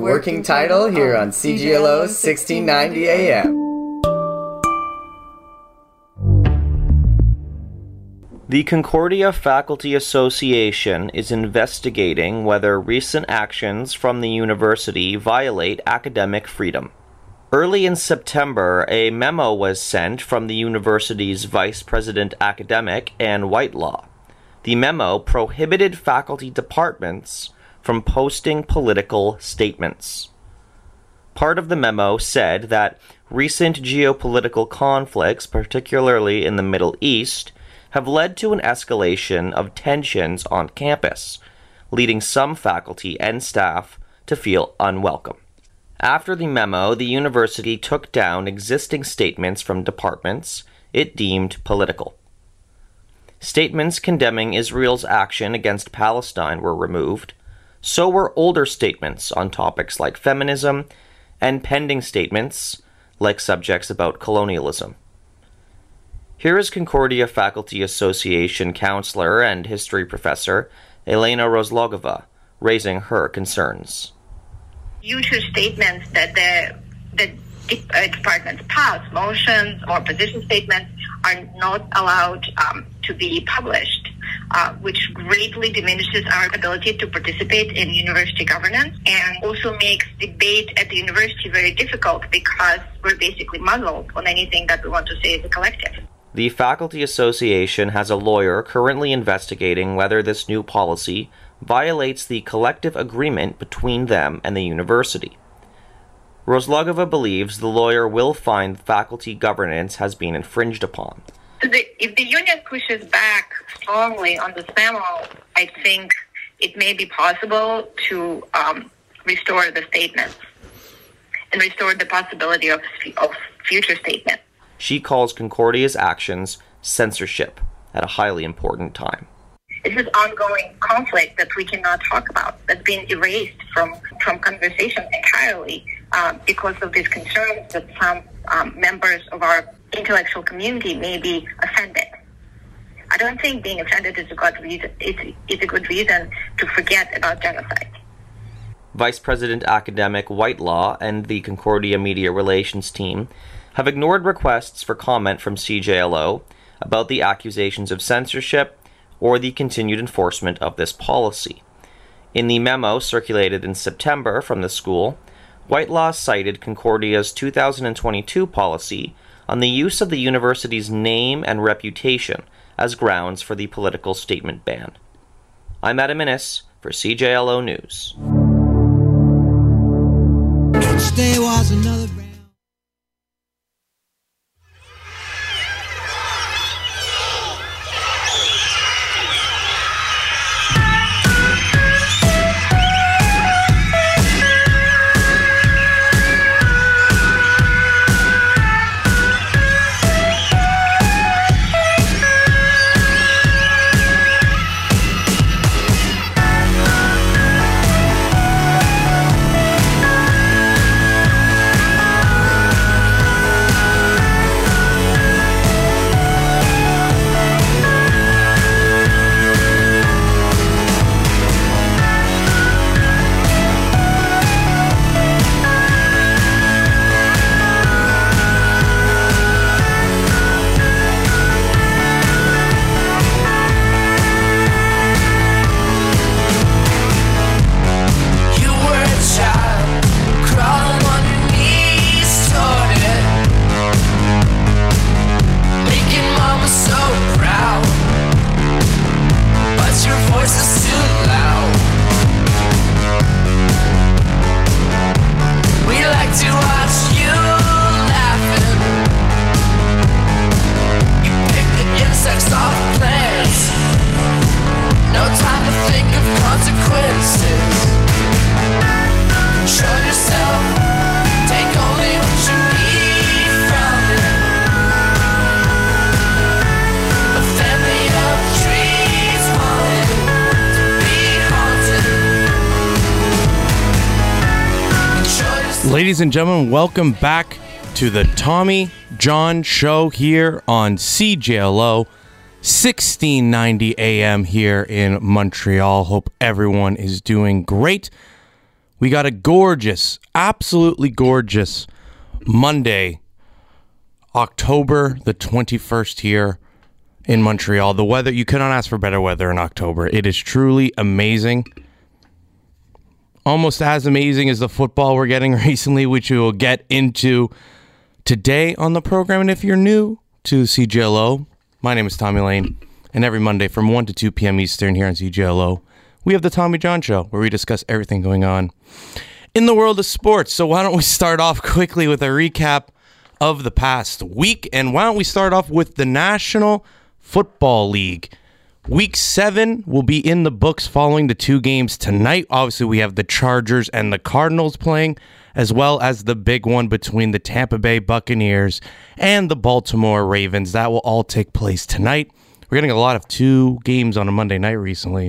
Working Title here on CGLO 1690 AM. The Concordia Faculty Association is investigating whether recent actions from the university violate academic freedom. Early in September, a memo was sent from the university's Vice President Academic, Ann Whitelaw. The memo prohibited faculty departments from posting political statements. Part of the memo said that recent geopolitical conflicts, particularly in the Middle East, have led to an escalation of tensions on campus, leading some faculty and staff to feel unwelcome. After the memo, the university took down existing statements from departments it deemed political. Statements condemning Israel's action against Palestine were removed. So were older statements on topics like feminism and pending statements like subjects about colonialism. Here is Concordia Faculty Association counselor and history professor Elena Rozlogova raising her concerns. Future statements that the departments pass, motions or position statements, are not allowed to be published, which greatly diminishes our ability to participate in university governance and also makes debate at the university very difficult because we're basically muzzled on anything that we want to say as a collective. The Faculty Association has a lawyer currently investigating whether this new policy violates the collective agreement between them and the university. Rozlogova believes the lawyer will find faculty governance has been infringed upon. If the union pushes back strongly on this memo, I think it may be possible to restore the statements and restore the possibility of future statements. She calls Concordia's actions censorship at a highly important time. This is ongoing conflict that we cannot talk about, that's been erased from conversation entirely because of these concerns that some members of our intellectual community may be offended. I don't think being offended is a good reason. It's a good reason to forget about genocide. Vice President Academic Whitelaw and the Concordia Media Relations team have ignored requests for comment from CJLO about the accusations of censorship or the continued enforcement of this policy. In the memo circulated in September from the school, Whitelaw cited Concordia's 2022 policy on the use of the university's name and reputation as grounds for the political statement ban. I'm Adam Innes for CJLO News. Each day was another round. Ladies and gentlemen, welcome back to the Tommy John Show here on CJLO 1690 AM here in Montreal. Hope everyone is doing great. We got a gorgeous, absolutely gorgeous Monday, October the 21st here in Montreal. The weather, you cannot ask for better weather in October. It is truly amazing. Almost as amazing as the football we're getting recently, which we will get into today on the program. And if you're new to CGLO, my name is Tommy Lane, and every Monday from 1 to 2 p.m. Eastern here on CGLO, we have the Tommy John Show, where we discuss everything going on in the world of sports. So why don't we start off quickly with a recap of the past week, and why don't we start off with the National Football League. Week 7 will be in the books following the 2 games tonight. Obviously, we have the Chargers and the Cardinals playing, as well as the big one between the Tampa Bay Buccaneers and the Baltimore Ravens. That will all take place tonight. We're getting a lot of 2 games on a Monday night recently.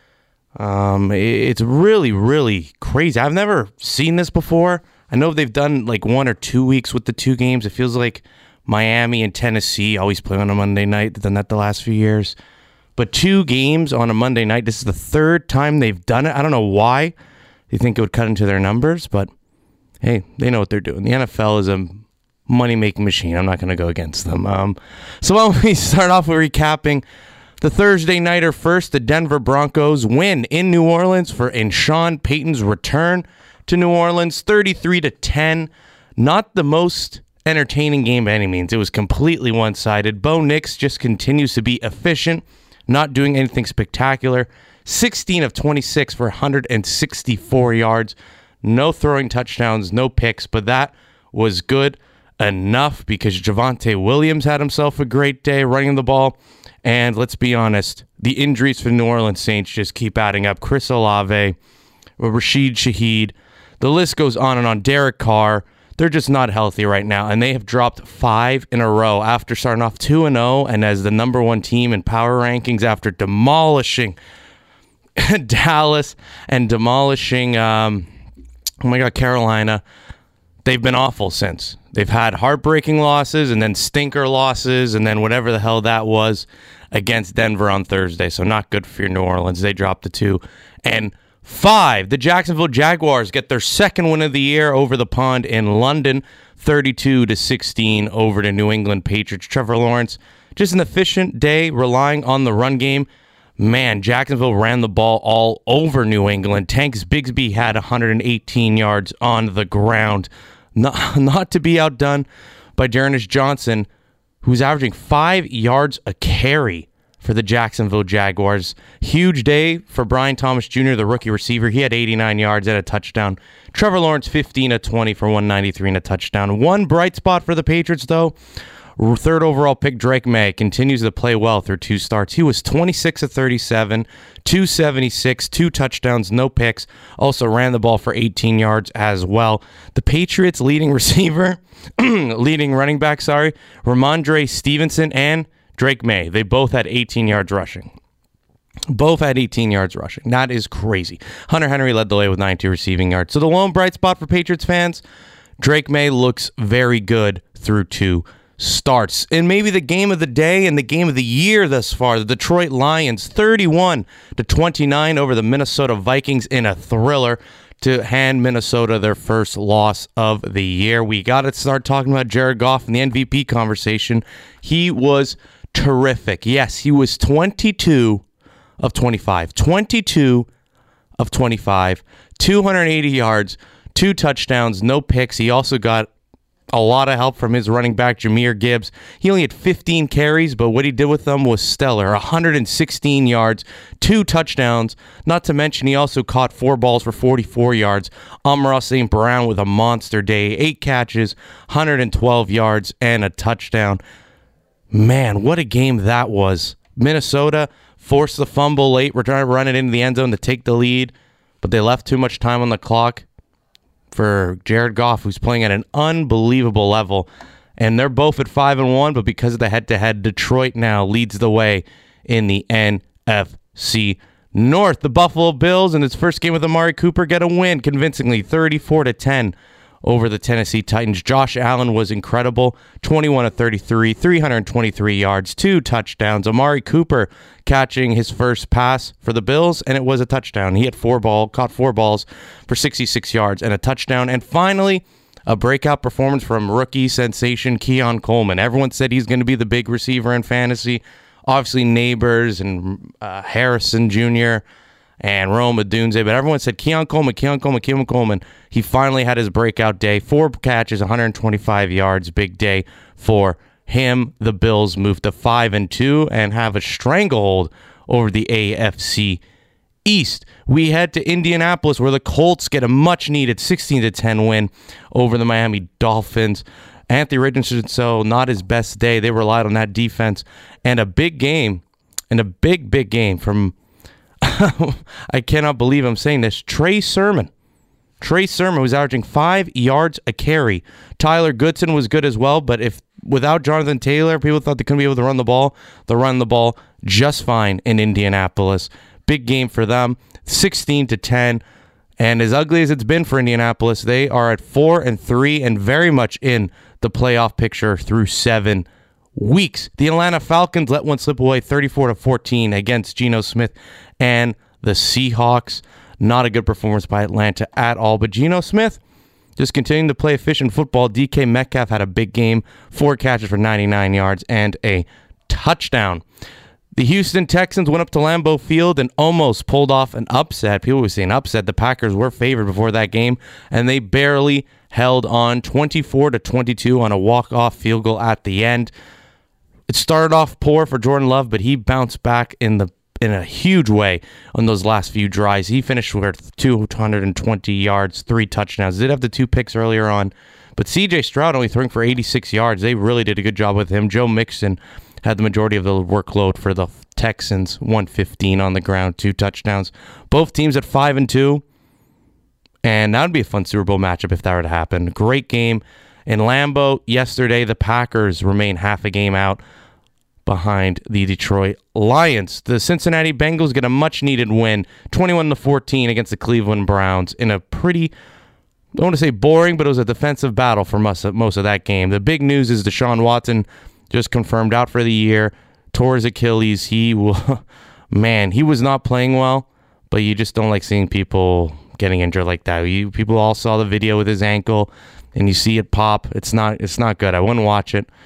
It's really, really crazy. I've never seen this before. I know they've done like 1 or 2 weeks with the 2 games. It feels like Miami and Tennessee always play on a Monday night. They've done that the last few years. But 2 games on a Monday night, this is the 3rd time they've done it. I don't know why they think it would cut into their numbers, but hey, they know what they're doing. The NFL is a money-making machine. I'm not going to go against them. So why don't we start off with recapping the Thursday nighter first. The Denver Broncos win in New Orleans in Sean Payton's return to New Orleans, 33-10. Not the most entertaining game by any means. It was completely one-sided. Bo Nix just continues to be efficient, not doing anything spectacular. 16 of 26 for 164 yards. No throwing touchdowns, no picks, but that was good enough because Javonte Williams had himself a great day running the ball. And let's be honest, the injuries for New Orleans Saints just keep adding up. Chris Olave, Rashid Shaheed, the list goes on and on. Derek Carr, they're just not healthy right now, and they have dropped 5 in a row after starting off 2-0 and as the number 1 team in power rankings after demolishing Dallas and demolishing, Carolina. They've been awful since. They've had heartbreaking losses and then stinker losses and then whatever the hell that was against Denver on Thursday. So not good for your New Orleans. They dropped to 2. And 5, the Jacksonville Jaguars get their 2nd win of the year over the pond in London, 32-16 over the New England Patriots. Trevor Lawrence, just an efficient day relying on the run game. Man, Jacksonville ran the ball all over New England. Tanks Bigsby had 118 yards on the ground. Not to be outdone by D'Ernest Johnson, who's averaging 5 yards a carry for the Jacksonville Jaguars. Huge day for Brian Thomas Jr., the rookie receiver. He had 89 yards and a touchdown. Trevor Lawrence, 15 of 20 for 193 and a touchdown. One bright spot for the Patriots, though. 3rd overall pick Drake May continues to play well through 2 starts. He was 26 of 37, 276, 2 touchdowns, no picks. Also ran the ball for 18 yards as well. The Patriots' leading receiver, running back, Ramondre Stevenson and Drake May. They both had 18 yards rushing. That is crazy. Hunter Henry led the way with 92 receiving yards. So the lone bright spot for Patriots fans, Drake May looks very good through 2 starts. And maybe the game of the day and the game of the year thus far, the Detroit Lions 31-29 over the Minnesota Vikings in a thriller to hand Minnesota their first loss of the year. We got to start talking about Jared Goff in the MVP conversation. He was terrific. Yes, he was 22 of 25. 22 of 25. 280 yards, 2 touchdowns, no picks. He also got a lot of help from his running back, Jahmyr Gibbs. He only had 15 carries, but what he did with them was stellar. 116 yards, 2 touchdowns. Not to mention, he also caught 4 balls for 44 yards. Amon-Ra St. Brown with a monster day. 8 catches, 112 yards, and a touchdown. Man, what a game that was. Minnesota forced the fumble late. We're trying to run it into the end zone to take the lead, but they left too much time on the clock for Jared Goff, who's playing at an unbelievable level. And they're both at 5-1, but because of the head-to-head, Detroit now leads the way in the NFC North. The Buffalo Bills, in its first game with Amari Cooper, get a win convincingly, 34-10 over the Tennessee Titans. Josh Allen was incredible, 21 of 33, 323 yards, 2 touchdowns. Amari Cooper catching his first pass for the Bills, and it was a touchdown. He had caught 4 balls for 66 yards and a touchdown. And finally, a breakout performance from rookie sensation Keon Coleman. Everyone said he's going to be the big receiver in fantasy. Obviously, Neighbors and Harrison Jr., and Rome Odunze, but everyone said Keon Coleman. He finally had his breakout day. 4 catches, 125 yards, big day for him. The Bills move to 5-2 and have a stranglehold over the AFC East. We head to Indianapolis, where the Colts get a much-needed 16-10 win over the Miami Dolphins. Anthony Richardson, so not his best day. They relied on that defense. And a big game, and a big game from I cannot believe I'm saying this. Trey Sermon was averaging 5 yards a carry. Tyler Goodson was good as well, but without Jonathan Taylor, people thought they couldn't be able to run the ball. They run the ball just fine in Indianapolis. Big game for them, 16-10. And as ugly as it's been for Indianapolis, they are at 4-3 and very much in the playoff picture through 7 weeks. The Atlanta Falcons let one slip away, 34-14 against Geno Smith and the Seahawks. Not a good performance by Atlanta at all, but Geno Smith just continuing to play efficient football. DK Metcalf had a big game, 4 catches for 99 yards and a touchdown. The Houston Texans went up to Lambeau Field and almost pulled off an upset. People were saying upset. The Packers were favored before that game, and they barely held on, 24-22 on a walk-off field goal at the end. It started off poor for Jordan Love, but he bounced back in a huge way on those last few drives. He finished with 220 yards, 3 touchdowns. Did have the 2 picks earlier on, but C.J. Stroud only throwing for 86 yards. They really did a good job with him. Joe Mixon had the majority of the workload for the Texans, 115 on the ground, 2 touchdowns. Both teams at 5-2, and that would be a fun Super Bowl matchup if that were to happen. Great game in Lambeau yesterday. The Packers remain half a game out behind the Detroit Lions. The Cincinnati Bengals get a much-needed win, 21-14 against the Cleveland Browns in a pretty, I don't want to say boring, but it was a defensive battle for most of that game. The big news is Deshaun Watson just confirmed out for the year, tore his Achilles. He was not playing well, but you just don't like seeing people getting injured like that. People all saw the video with his ankle, and you see it pop. It's not good. I wouldn't watch it.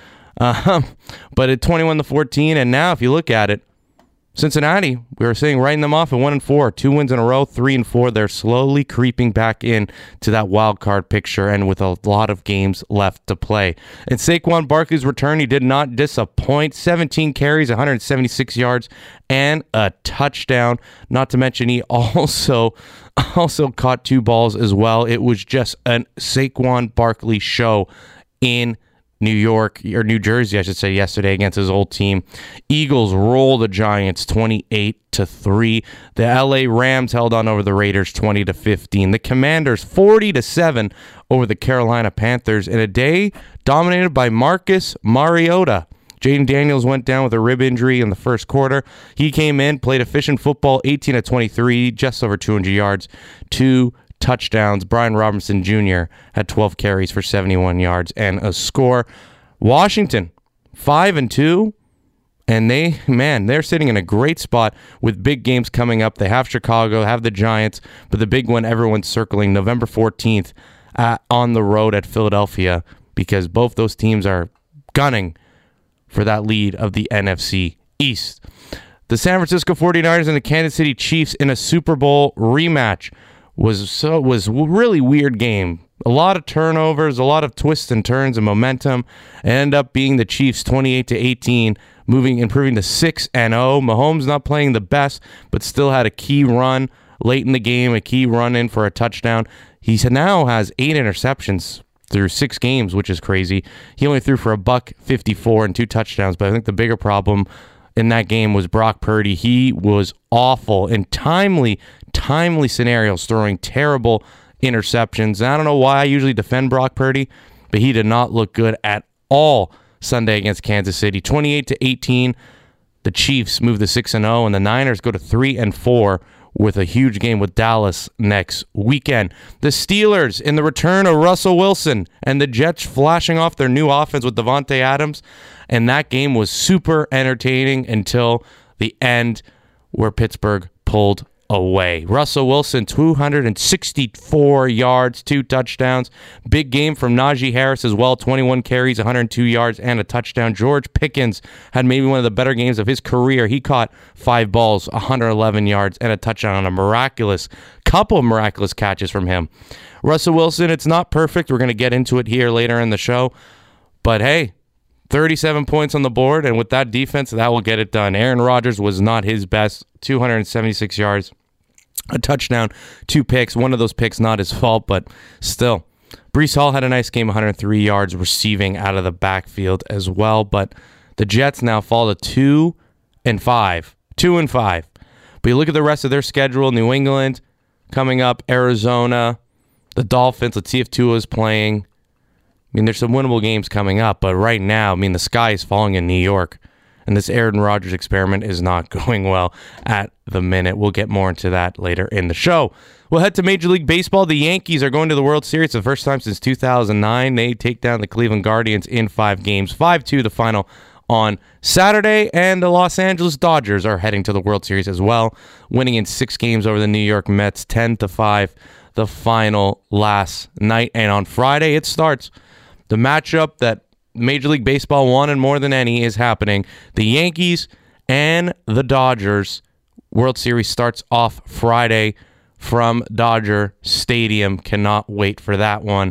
But at 21-14, and now if you look at it, Cincinnati, we were saying writing them off at 1-4, 2 wins in a row, 3-4. They're slowly creeping back in to that wild card picture, and with a lot of games left to play. And Saquon Barkley's return, he did not disappoint. 17 carries, 176 yards, and a touchdown. Not to mention he also caught 2 balls as well. It was just a Saquon Barkley show in New York, or New Jersey, I should say, yesterday against his old team. Eagles roll the Giants 28-3. The LA Rams held on over the Raiders 20-15. The Commanders 40-7 over the Carolina Panthers in a day dominated by Marcus Mariota. Jaden Daniels went down with a rib injury in the first quarter. He came in, played efficient football, 18-23, just over 200 yards, 2 touchdowns. Brian Robinson Jr. had 12 carries for 71 yards and a score. Washington 5-2, and they're sitting in a great spot with big games coming up. They have Chicago, have the Giants, but the big one everyone's circling, November 14th on the road at Philadelphia, because both those teams are gunning for that lead of the NFC East. The San Francisco 49ers and the Kansas City Chiefs in a Super Bowl rematch was a really weird game. A lot of turnovers, a lot of twists and turns and momentum. It ended up being the Chiefs 28-18, improving to 6-0. Mahomes not playing the best, but still had a key run late in the game, a key run in for a touchdown. He now has 8 interceptions through 6 games, which is crazy. He only threw for $154 and 2 touchdowns, but I think the bigger problem in that game was Brock Purdy. He was awful in timely scenarios, throwing terrible interceptions. And I don't know why I usually defend Brock Purdy, but he did not look good at all Sunday against Kansas City. 28-18, the Chiefs move to 6-0, and the Niners go to 3-4 with a huge game with Dallas next weekend. The Steelers in the return of Russell Wilson and the Jets flashing off their new offense with Davante Adams. And that game was super entertaining until the end where Pittsburgh pulled away. Russell Wilson, 264 yards, 2 touchdowns. Big game from Najee Harris as well, 21 carries, 102 yards, and a touchdown. George Pickens had maybe one of the better games of his career. He caught 5 balls, 111 yards, and a touchdown on a couple of miraculous catches from him. Russell Wilson, it's not perfect. We're going to get into it here later in the show. But hey, 37 points on the board, and with that defense, that will get it done. Aaron Rodgers was not his best, 276 yards, a touchdown, 2 picks. One of those picks not his fault, but still. Breece Hall had a nice game, 103 yards receiving out of the backfield as well, but the Jets now fall to 2-5. 2-5. But you look at the rest of their schedule, New England coming up, Arizona, the Dolphins. Let's see if Tua is playing. I mean, there's some winnable games coming up, but right now, I mean, the sky is falling in New York, and this Aaron Rodgers experiment is not going well at the minute. We'll get more into that later in the show. We'll head to Major League Baseball. The Yankees are going to the World Series for the first time since 2009. They take down the Cleveland Guardians in 5 games, 5-2 the final on Saturday, and the Los Angeles Dodgers are heading to the World Series as well, winning in 6 games over the New York Mets, 10-5 the final last night. And on Friday, it starts. The matchup that Major League Baseball wanted more than any is happening. The Yankees and the Dodgers. World Series starts off Friday from Dodger Stadium. Cannot wait for that one.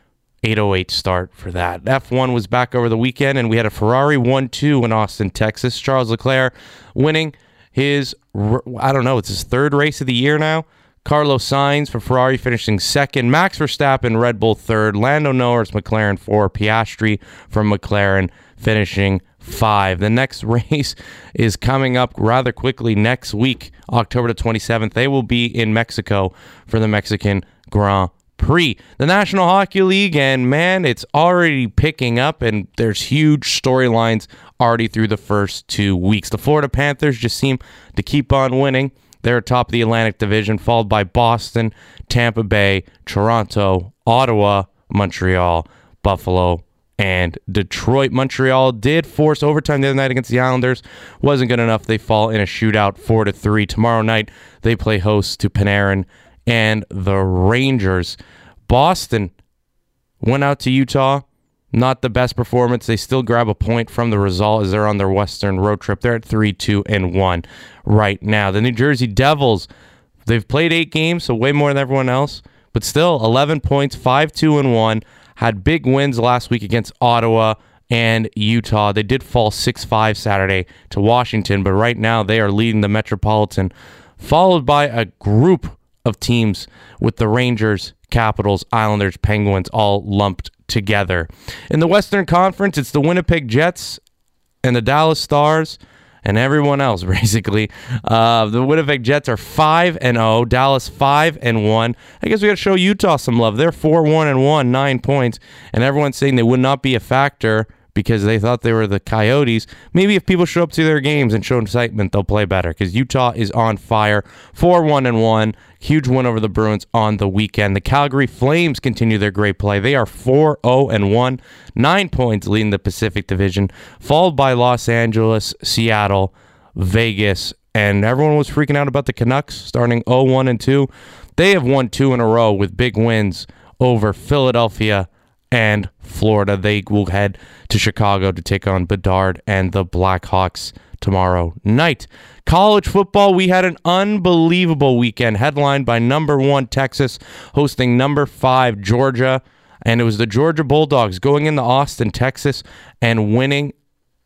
8:08 start for that. F1 was back over the weekend, and we had a Ferrari 1-2 in Austin, Texas. Charles Leclerc winning his, it's his 3rd race of the year now. Carlos Sainz for Ferrari finishing 2nd. Max Verstappen, Red Bull 3rd. Lando Norris, McLaren 4. Piastri from McLaren finishing 5. The next race is coming up rather quickly next week, October the 27th. They will be in Mexico for the Mexican Grand Prix. The National Hockey League, and man, it's already picking up, and there's huge storylines already through the first 2 weeks. The Florida Panthers just seem to keep on winning. They're atop the Atlantic Division, followed by Boston, Tampa Bay, Toronto, Ottawa, Montreal, Buffalo, and Detroit. Montreal did force overtime the other night against the Islanders. Wasn't good enough. They fall in a shootout 4-3. Tomorrow night, they play host to Panarin and the Rangers. Boston went out to Utah. Not the best performance. They still grab a point from the result as they're on their Western road trip. They're at 3-2-1 right now. The New Jersey Devils, they've played 8 games, so way more than everyone else, but still 11 points, 5-2-1. Had big wins last week against Ottawa and Utah. They did fall 6-5 Saturday to Washington, but right now they are leading the Metropolitan, followed by a group of teams with the Rangers, Capitals, Islanders, Penguins all lumped together. In the Western Conference, it's the Winnipeg Jets and the Dallas Stars and everyone else, basically. The Winnipeg Jets are 5-0, Dallas 5-1. I guess we got to show Utah some love. They're 4-1-1, 9 points, and everyone's saying they would not be a factor because they thought they were the Coyotes. Maybe if people show up to their games and show excitement, they'll play better because Utah is on fire. 4-1-1. Huge win over the Bruins on the weekend. The Calgary Flames continue their great play. They are 4-0-1. 9 points leading the Pacific Division, followed by Los Angeles, Seattle, Vegas, and everyone was freaking out about the Canucks starting 0-1-2. They have won 2 in a row with big wins over Philadelphia and Florida. They will head to Chicago to take on Bedard and the Blackhawks tomorrow night. College football, we had an unbelievable weekend headlined by number 1 Texas hosting number 5 Georgia, and it was the Georgia Bulldogs going into Austin, Texas, and winning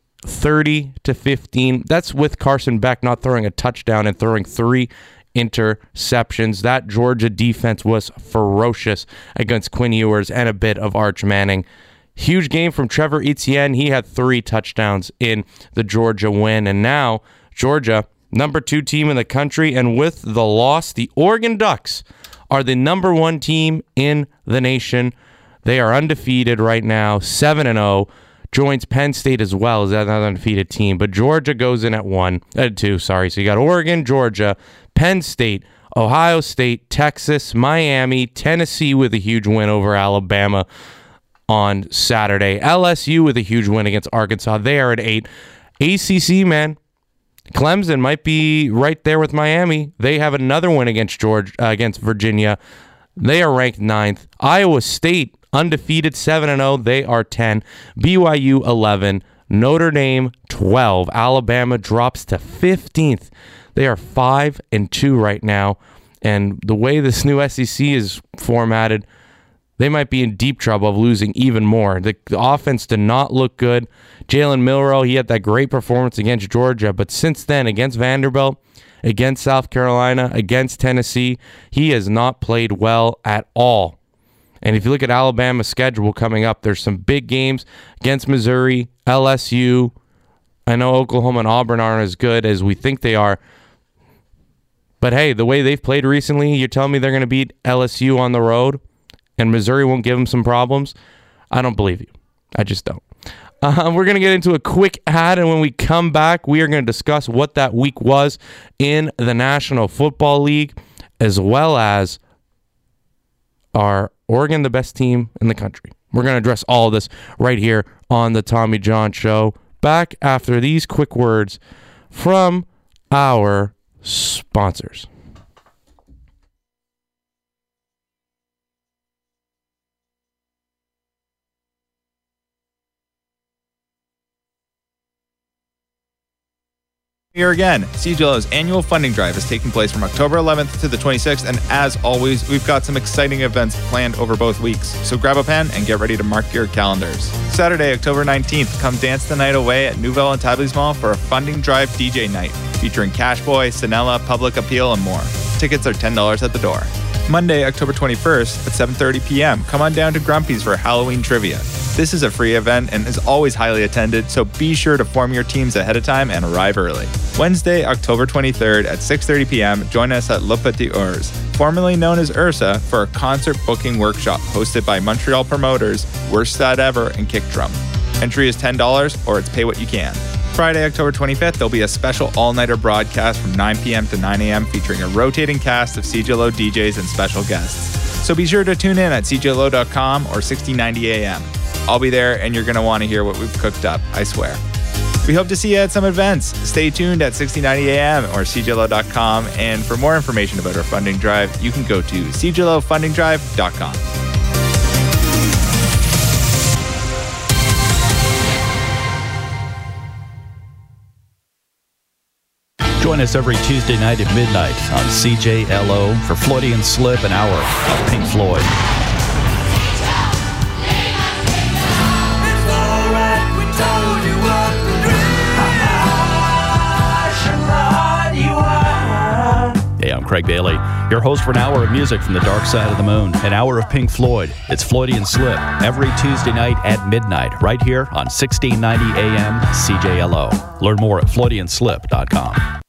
30-15. That's with Carson Beck not throwing a touchdown and throwing 3 interceptions. That Georgia defense was ferocious against Quinn Ewers and a bit of Arch Manning. Huge game from Trevor Etienne. He had 3 touchdowns in the Georgia win. And now Georgia, number 2 team in the country. And with the loss, the Oregon Ducks are the number 1 team in the nation. They are undefeated right now, 7-0. Joins Penn State as well as that undefeated team. But Georgia goes in at 2. So you got Oregon, Georgia, Penn State, Ohio State, Texas, Miami, Tennessee with a huge win over Alabama on Saturday. LSU with a huge win against Arkansas. They are at 8. ACC, man. Clemson might be right there with Miami. They have another win against against Virginia. They are ranked 9th. Iowa State, undefeated, 7-0. They are 10. BYU, 11. Notre Dame, 12. Alabama drops to 15th. They are 5-2 right now. And the way this new SEC is formatted, they might be in deep trouble of losing even more. The offense did not look good. Jalen Milroe, he had that great performance against Georgia, but since then, against Vanderbilt, against South Carolina, against Tennessee, he has not played well at all. And if you look at Alabama's schedule coming up, there's some big games against Missouri, LSU. I know Oklahoma and Auburn aren't as good as we think they are. But hey, the way they've played recently, you're telling me they're going to beat LSU on the road and Missouri won't give them some problems? I don't believe you. I just don't. We're going to get into a quick ad, and when we come back, we are going to discuss what that week was in the National Football League, as well as are Oregon the best team in the country. We're going to address all of this right here on the Tommy John Show. Back after these quick words from our sponsors. Here again, CJLO's annual funding drive is taking place from October 11th to the 26th, and as always, we've got some exciting events planned over both weeks, so grab a pen and get ready to mark your calendars. Saturday, October 19th, come dance the night away at Nouvelle and Tableau's Mall for a funding drive DJ night, featuring Cashboy, Sinella, Public Appeal, and more. Tickets are $10 at the door. Monday, October 21st at 7:30 p.m., come on down to Grumpy's for Halloween Trivia. This is a free event and is always highly attended, so be sure to form your teams ahead of time and arrive early. Wednesday, October 23rd at 6:30 p.m., join us at Le Petit Ours, formerly known as Ursa, for a concert booking workshop hosted by Montreal promoters Worst Stat Ever and Kick Drum. Entry is $10 or it's pay what you can. Friday, October 25th, there'll be a special all-nighter broadcast from 9 p.m. to 9 a.m. featuring a rotating cast of CJLO DJs and special guests. So be sure to tune in at cjlo.com or 1690 AM. I'll be there, and you're going to want to hear what we've cooked up, I swear. We hope to see you at some events. Stay tuned at 1690 AM or cjlo.com, and for more information about our funding drive, you can go to cjlofundingdrive.com. Join us every Tuesday night at midnight on CJLO for Floydian Slip, an hour of Pink Floyd. Hey, I'm Craig Bailey, your host for an hour of music from the dark side of the moon, an hour of Pink Floyd. It's Floydian Slip every Tuesday night at midnight, right here on 1690 AM CJLO. Learn more at floydianslip.com.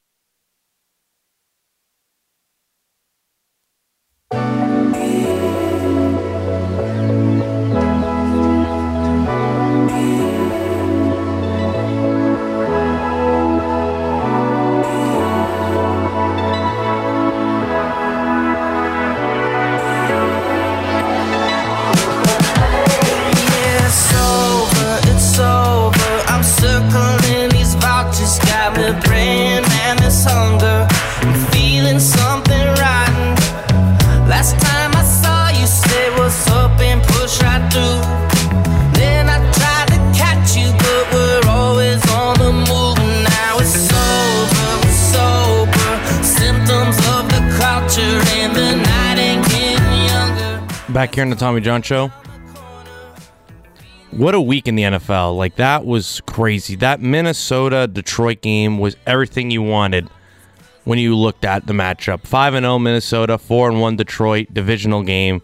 Back here in the Tommy John Show. What a week in the NFL. Like, that was crazy. That Minnesota-Detroit game was everything you wanted when you looked at the matchup. 5-0 Minnesota, 4-1 Detroit, divisional game.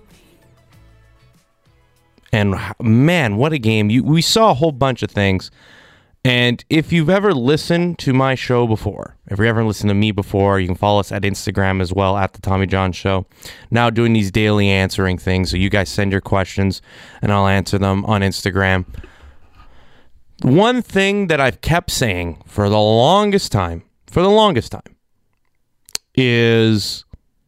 And, man, what a game. We saw a whole bunch of things. And if you've ever listened to my show before, if you ever listened to me before, you can follow us at Instagram as well, at The Tommy John Show. Now doing these daily answering things, so you guys send your questions, and I'll answer them on Instagram. One thing that I've kept saying for the longest time, is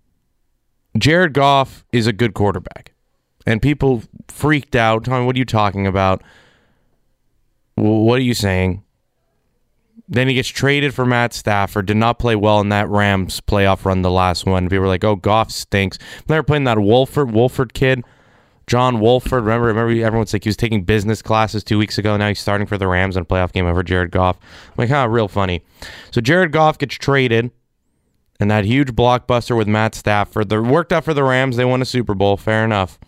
Jared Goff is a good quarterback. And people freaked out. Tommy, what are you talking about? What are you saying? Then he gets traded for Matt Stafford. Did not play well in that Rams playoff run, the last one. People were like, oh, Goff stinks. They're playing that Wolford kid. John Wolford. Remember everyone's like he was taking business classes 2 weeks ago. Now he's starting for the Rams in a playoff game over Jared Goff. I'm like, real funny. So Jared Goff gets traded. And that huge blockbuster with Matt Stafford. That worked out for the Rams. They won a Super Bowl. Fair enough.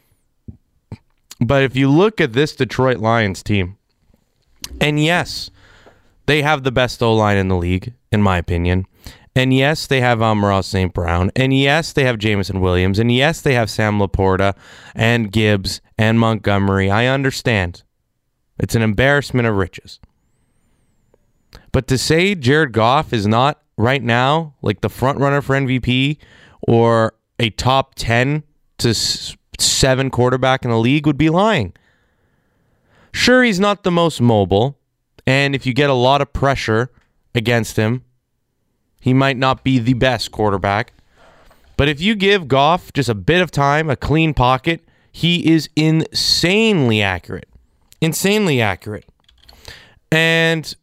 But if you look at this Detroit Lions team, and yes, they have the best O-line in the league, in my opinion. And yes, they have Amon-Ra St. Brown. And yes, they have Jameson Williams. And yes, they have Sam Laporta and Gibbs and Montgomery. I understand. It's an embarrassment of riches. But to say Jared Goff is not right now like the front runner for MVP or a top 10 to 7 quarterback in the league would be lying. Sure, he's not the most mobile, and if you get a lot of pressure against him, he might not be the best quarterback. But if you give Goff just a bit of time, a clean pocket, he is insanely accurate. Insanely accurate. And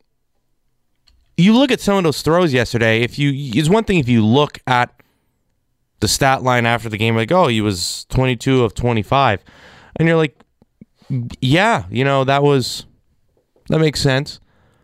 you look at some of those throws yesterday, it's one thing if you look at the stat line after the game, like, oh, he was 22 of 25. And you're like, yeah, that makes sense.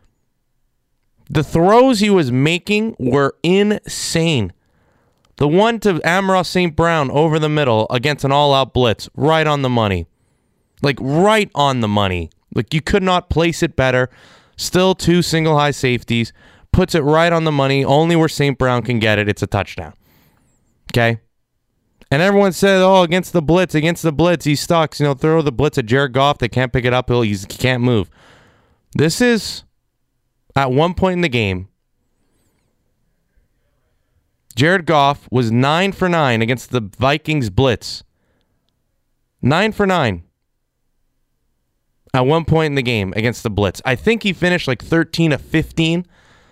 The throws he was making were insane. The one to Amon-Ra St. Brown over the middle against an all-out blitz, right on the money. Like, right on the money. Like, you could not place it better. Still 2 single high safeties. Puts it right on the money. Only where St. Brown can get it. It's a touchdown. Okay? And everyone said, oh, against the blitz, he sucks. Throw the blitz at Jared Goff. They can't pick it up. He can't move. This is, at one point in the game, Jared Goff was 9 for 9 against the Vikings blitz. 9 for 9. At one point in the game against the blitz. I think he finished like 13 of 15.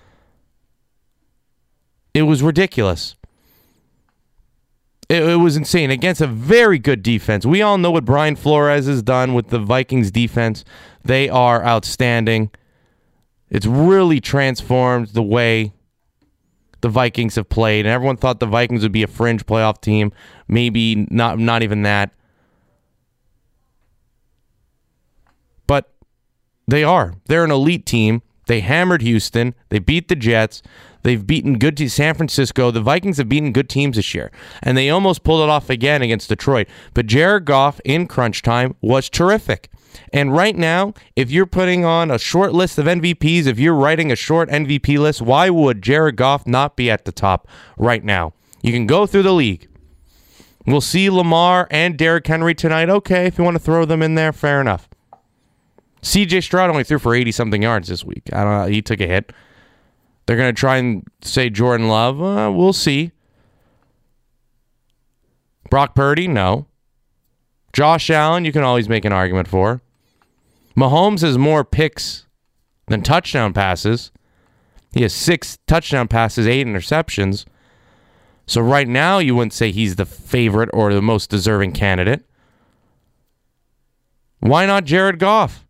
It was ridiculous. It was insane against a very good defense. We all know what Brian Flores has done with the Vikings defense. They are outstanding. It's really transformed the way the Vikings have played. And everyone thought the Vikings would be a fringe playoff team. Maybe not even that. But they are. They're an elite team. They hammered Houston. They beat the Jets. They've beaten good teams. San Francisco. The Vikings have beaten good teams this year. And they almost pulled it off again against Detroit. But Jared Goff in crunch time was terrific. And right now, if you're putting on a short list of MVPs, if you're writing a short MVP list, why would Jared Goff not be at the top right now? You can go through the league. We'll see Lamar and Derrick Henry tonight. Okay, if you want to throw them in there, fair enough. C.J. Stroud only threw for 80-something yards this week. I don't know. He took a hit. They're going to try and say Jordan Love. We'll see. Brock Purdy, no. Josh Allen, you can always make an argument for. Mahomes has more picks than touchdown passes. He has 6 touchdown passes, 8 interceptions. So right now, you wouldn't say he's the favorite or the most deserving candidate. Why not Jared Goff?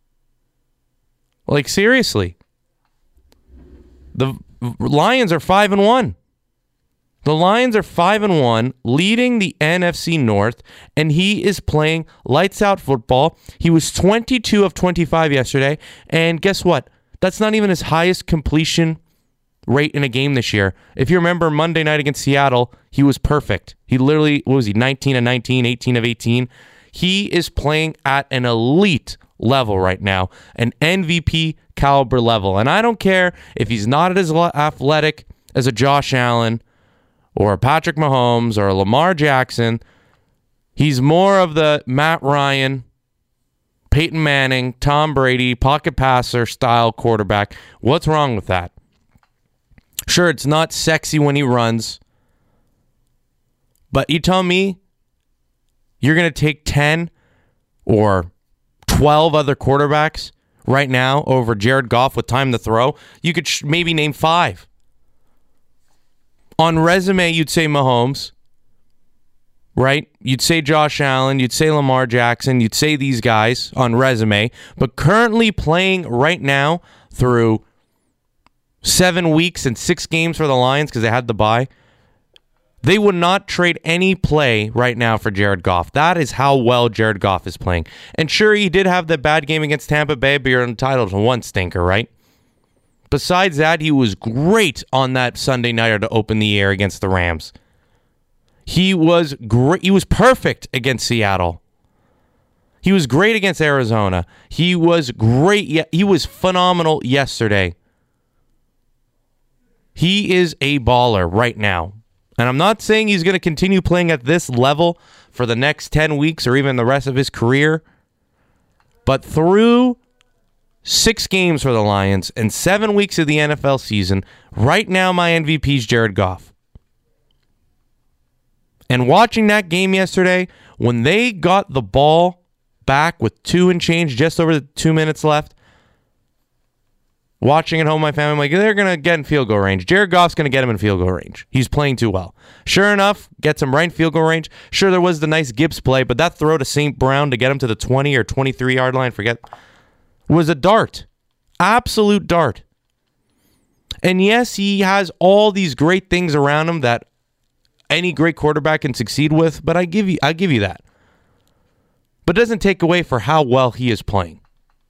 Like, seriously. The Lions are 5-1. The Lions are 5-1, leading the NFC North, and he is playing lights out football. He was 22 of 25 yesterday, and guess what? That's not even his highest completion rate in a game this year. If you remember Monday night against Seattle, he was perfect. He literally, 19 of 19, 18 of 18. He is playing at an elite level right now, an MVP caliber level. And I don't care if he's not as athletic as a Josh Allen or a Patrick Mahomes or a Lamar Jackson. He's more of the Matt Ryan, Peyton Manning, Tom Brady, pocket passer style quarterback. What's wrong with that? Sure, it's not sexy when he runs, but you tell me you're going to take 10 or 12 other quarterbacks right now over Jared Goff with time to throw. You could maybe name 5. On resume, you'd say Mahomes, right? You'd say Josh Allen, you'd say Lamar Jackson, you'd say these guys on resume, but currently playing right now through 7 weeks and 6 games for the Lions because they had the bye, they would not trade any play right now for Jared Goff. That is how well Jared Goff is playing. And sure, he did have that bad game against Tampa Bay, but you're entitled to one stinker, right? Besides that, he was great on that Sunday nighter to open the year against the Rams. He was great. He was perfect against Seattle. He was great against Arizona. He was great. He was phenomenal yesterday. He is a baller right now. And I'm not saying he's going to continue playing at this level for the next 10 weeks or even the rest of his career. But through 6 games for the Lions and 7 weeks of the NFL season, right now my MVP is Jared Goff. And watching that game yesterday, when they got the ball back with 2 and change, just over 2 minutes left, watching at home, my family, I'm like, they're going to get in field goal range. Jared Goff's going to get him in field goal range. He's playing too well. Sure enough, gets him right in field goal range. Sure, there was the nice Gibbs play, but that throw to St. Brown to get him to the 20 or 23-yard line, was a dart. Absolute dart. And yes, he has all these great things around him that any great quarterback can succeed with, but I give you that. But it doesn't take away for how well he is playing.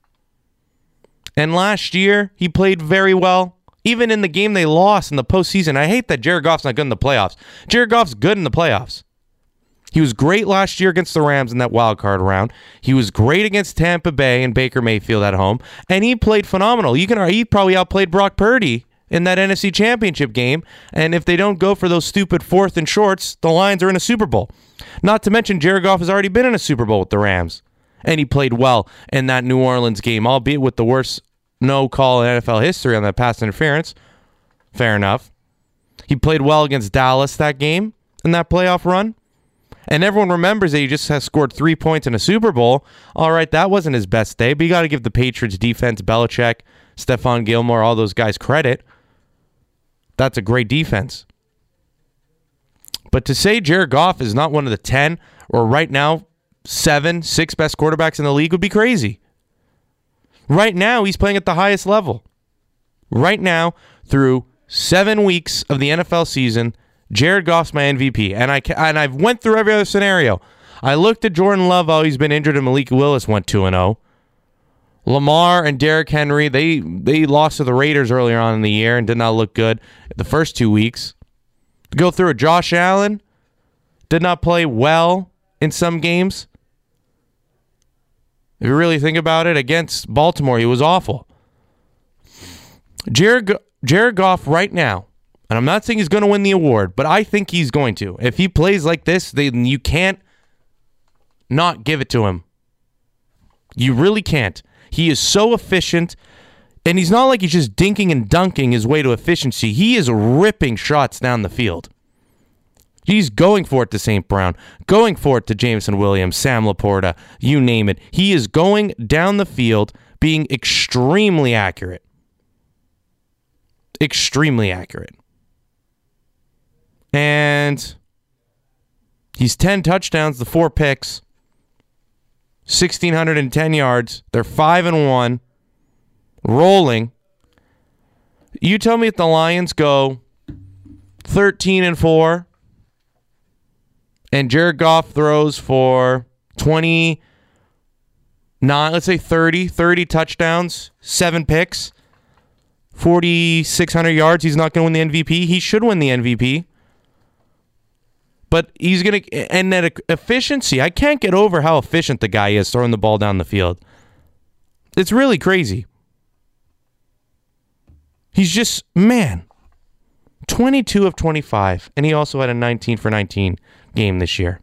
And last year, he played very well. Even in the game they lost in the postseason. I hate that Jared Goff's not good in the playoffs. Jared Goff's good in the playoffs. He was great last year against the Rams in that wild card round. He was great against Tampa Bay and Baker Mayfield at home. And he played phenomenal. He probably outplayed Brock Purdy in that NFC Championship game. And if they don't go for those stupid 4th and shorts, the Lions are in a Super Bowl. Not to mention Jared Goff has already been in a Super Bowl with the Rams. And he played well in that New Orleans game, albeit with the worst no call in NFL history on that pass interference. Fair enough. He played well against Dallas that game in that playoff run. And everyone remembers that he just has scored 3 points in a Super Bowl. All right, that wasn't his best day, but you got to give the Patriots defense, Belichick, Stephon Gilmore, all those guys credit. That's a great defense. But to say Jared Goff is not one of the 10 or right now 6 best quarterbacks in the league would be crazy. Right now, he's playing at the highest level. Right now, through 7 weeks of the NFL season, Jared Goff's my MVP. And I've went through every other scenario. I looked at Jordan Love, oh, he's been injured, and Malik Willis went 2-0. Lamar and Derrick Henry, they lost to the Raiders earlier on in the year and did not look good the first 2 weeks. To go through it, Josh Allen did not play well in some games. If you really think about it, against Baltimore, he was awful. Jared Goff right now, and I'm not saying he's going to win the award, but I think he's going to. If he plays like this, then you can't not give it to him. You really can't. He is so efficient, and he's not like he's just dinking and dunking his way to efficiency. He is ripping shots down the field. He's going for it to St. Brown, going for it to Jameson Williams, Sam Laporta, you name it. He is going down the field being extremely accurate. Extremely accurate. And he's 10 touchdowns, the 4 picks, 1,610 yards. They're 5-1, rolling. You tell me if the Lions go 13-4, and Jared Goff throws for 29, let's say 30 touchdowns, 7 picks, 4,600 yards. He's not going to win the MVP. He should win the MVP. But he's going to, and that efficiency, I can't get over how efficient the guy is throwing the ball down the field. It's really crazy. He's just, man, 22 of 25, and he also had a 19 for 19 game this year.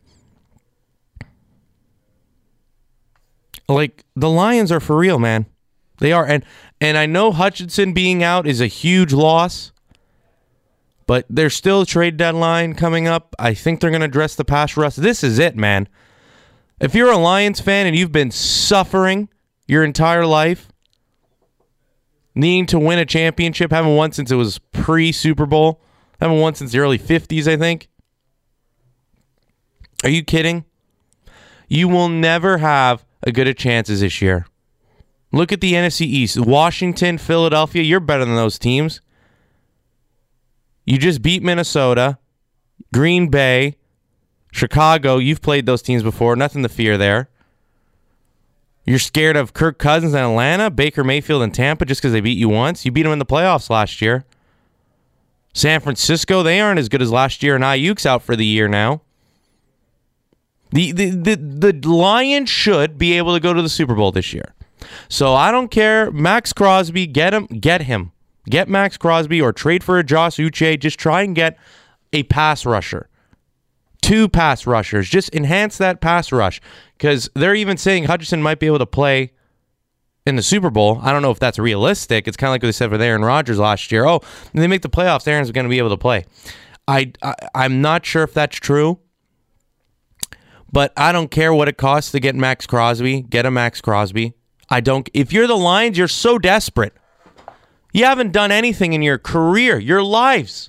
Like, the Lions are for real, man. They are. And I know Hutchinson being out is a huge loss, but there's still a trade deadline coming up. I think they're going to address the pass rush. This is it, man. If you're a Lions fan and you've been suffering your entire life, needing to win a championship, haven't won since it was pre-Super Bowl, Haven't won since the early 50s, I think. Are you kidding? You will never have a good of chances this year. Look at the NFC East. Washington, Philadelphia, you're better than those teams. You just beat Minnesota, Green Bay, Chicago. You've played those teams before. Nothing to fear there. You're scared of Kirk Cousins in Atlanta, Baker Mayfield in Tampa just because they beat you once. You beat them in the playoffs last year. San Francisco, they aren't as good as last year, and Ayuk's out for the year now. The Lions should be able to go to the Super Bowl this year. So I don't care. Max Crosby, get him. Get Max Crosby or trade for a Josh Uche. Just try and get a pass rusher. 2 pass rushers. Just enhance that pass rush. Because they're even saying Hutchinson might be able to play in the Super Bowl. I don't know if that's realistic. It's kind of like what they said with Aaron Rodgers last year. Oh, when they make the playoffs, Aaron's going to be able to play. I'm not sure if that's true. But I don't care what it costs to get Max Crosby. Get a Max Crosby. If you're the Lions, you're so desperate. You haven't done anything in your career, your lives.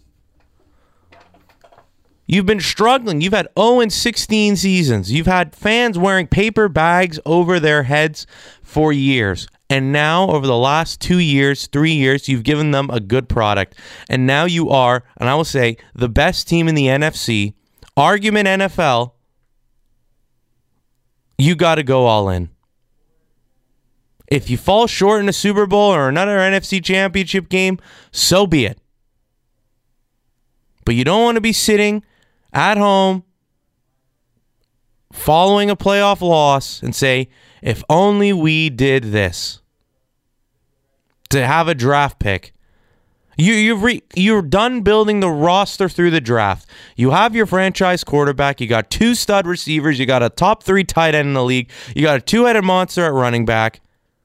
You've been struggling. You've had 0-16 seasons. You've had fans wearing paper bags over their heads for years. And now, over the last 2 years, 3 years, you've given them a good product. And now you are, and I will say, the best team in the NFC. Argument NFL. You got to go all in. If you fall short in a Super Bowl or another NFC championship game, so be it. But you don't want to be sitting at home following a playoff loss and say, if only we did this. To have a draft pick. You're done building the roster through the draft. You have your franchise quarterback. You got 2 stud receivers. You got a top 3 tight end in the league. You got a 2-headed monster at running back.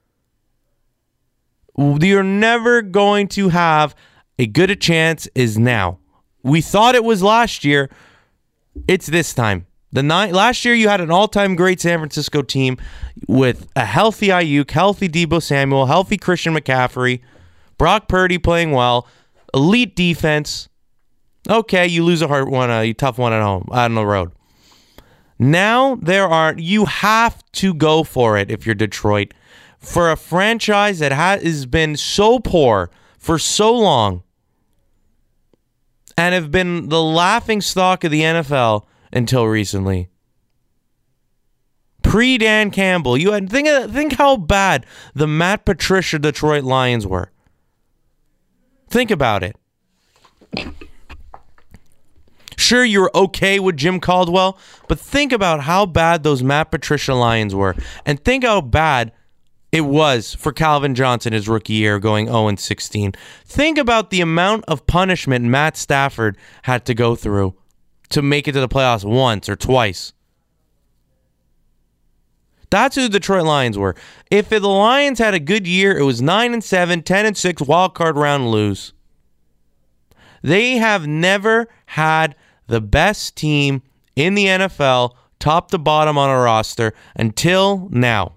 You're never going to have a good a chance is now. We thought it was last year. It's this time. Last year you had an all-time great San Francisco team with a healthy Ayuk, healthy Deebo Samuel, healthy Christian McCaffrey, Brock Purdy playing well, elite defense. Okay, you lose a tough one at home, out on the road. Now you have to go for it if you're Detroit. For a franchise that has been so poor for so long and have been the laughingstock of the NFL until recently. Pre-Dan Campbell, think how bad the Matt Patricia Detroit Lions were. Think about it. Sure, you're okay with Jim Caldwell, but think about how bad those Matt Patricia Lions were. And think how bad it was for Calvin Johnson his rookie year going 0-16. Think about the amount of punishment Matt Stafford had to go through to make it to the playoffs once or twice. That's who the Detroit Lions were. If the Lions had a good year, it was 9-7, 10-6, wild card round lose. They have never had the best team in the NFL, top to bottom on a roster, until now.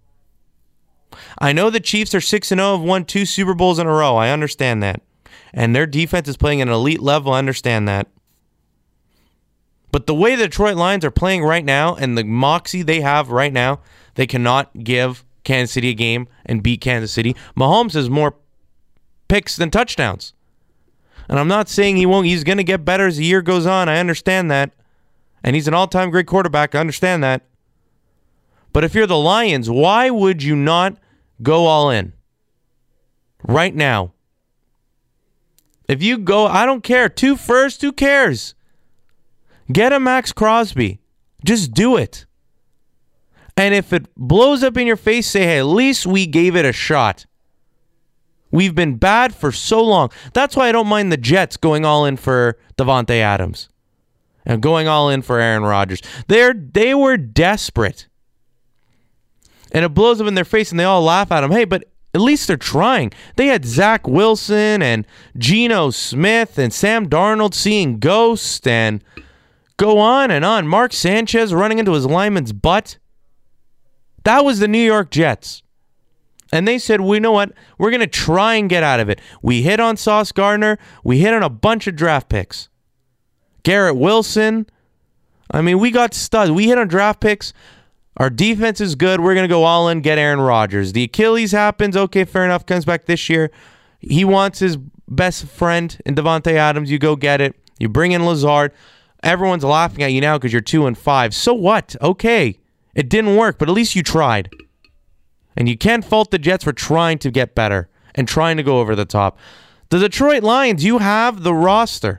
I know the Chiefs are 6-0, have won 2 Super Bowls in a row. I understand that. And their defense is playing at an elite level. I understand that. But the way the Detroit Lions are playing right now and the moxie they have right now, they cannot give Kansas City a game and beat Kansas City. Mahomes has more picks than touchdowns. And I'm not saying he won't. He's going to get better as the year goes on. I understand that. And he's an all-time great quarterback. I understand that. But if you're the Lions, why would you not go all in right now? If you go, I don't care. 2 first, who cares? Get a Max Crosby. Just do it. And if it blows up in your face, say, hey, at least we gave it a shot. We've been bad for so long. That's why I don't mind the Jets going all in for Davante Adams and going all in for Aaron Rodgers. They were desperate. And it blows up in their face and they all laugh at them. Hey, but at least they're trying. They had Zach Wilson and Geno Smith and Sam Darnold seeing ghosts and go on and on. Mark Sanchez running into his lineman's butt. That was the New York Jets. And they said, well, you know what? We're going to try and get out of it. We hit on Sauce Gardner. We hit on a bunch of draft picks. Garrett Wilson. I mean, we got studs. We hit on draft picks. Our defense is good. We're going to go all in, get Aaron Rodgers. The Achilles happens. Okay, fair enough. Comes back this year. He wants his best friend in Devontae Adams. You go get it. You bring in Lazard. Everyone's laughing at you now because you're 2-5. So what? Okay. It didn't work, but at least you tried. And you can't fault the Jets for trying to get better and trying to go over the top. The Detroit Lions, you have the roster.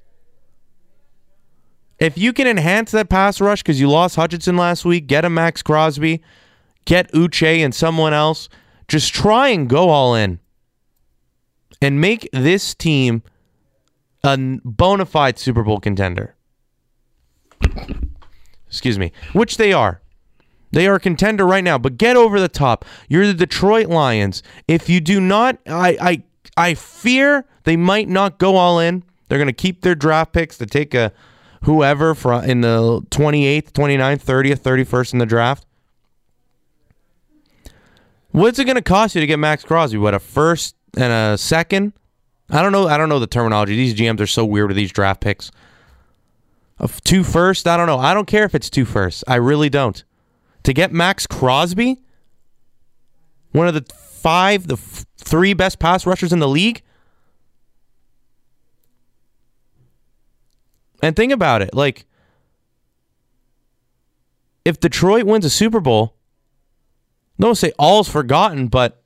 If you can enhance that pass rush because you lost Hutchinson last week, get a Max Crosby, get Uche and someone else, just try and go all in and make this team a bona fide Super Bowl contender. Excuse me. Which they are. They are a contender right now, but get over the top. You're the Detroit Lions. If you do not, I fear they might not go all in. They're going to keep their draft picks to take a whoever in the 28th, 29th, 30th, 31st in the draft. What's it going to cost you to get Max Crosby? What, a first and a second? I don't know the terminology. These GMs are so weird with these draft picks. Of 2 firsts? I don't know. I don't care if it's 2 firsts. I really don't. To get Max Crosby, one of the 3 best pass rushers in the league. And think about it. Like, if Detroit wins a Super Bowl, don't say all's forgotten, but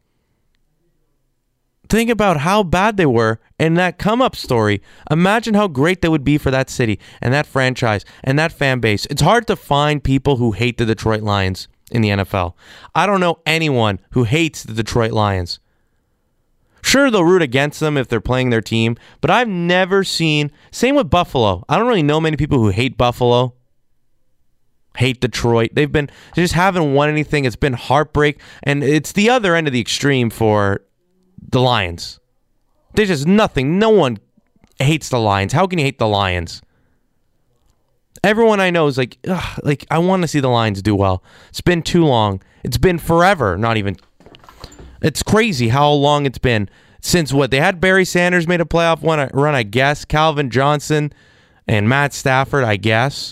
think about how bad they were in that come-up story. Imagine how great they would be for that city and that franchise and that fan base. It's hard to find people who hate the Detroit Lions in the NFL. I don't know anyone who hates the Detroit Lions. Sure, they'll root against them if they're playing their team, but I've never seen... Same with Buffalo. I don't really know many people who hate Buffalo, hate Detroit. They just haven't won anything. It's been heartbreak, and it's the other end of the extreme for the Lions. There's just nothing. No one hates the Lions. How can you hate the Lions? Everyone I know is like, I want to see the Lions do well. It's been too long. It's been forever. Not even... It's crazy how long it's been since what? They had Barry Sanders made a playoff run, I guess. Calvin Johnson and Matt Stafford, I guess.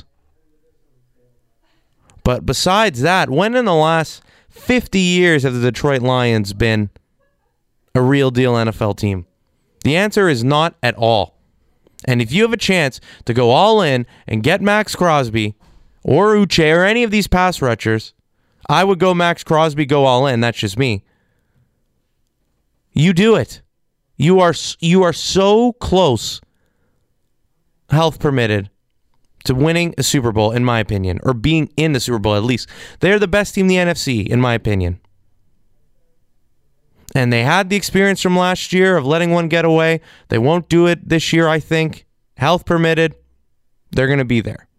But besides that, when in the last 50 years have the Detroit Lions been a real deal NFL team? The answer is not at all. And if you have a chance to go all in and get Max Crosby or Uche or any of these pass rushers, I would go Max Crosby, go all in. That's just me. You do it. You are so close, health permitted, to winning a Super Bowl, in my opinion, or being in the Super Bowl at least. They're the best team in the NFC, in my opinion. And they had the experience from last year of letting one get away. They won't do it this year, I think. Health permitted, they're going to be there.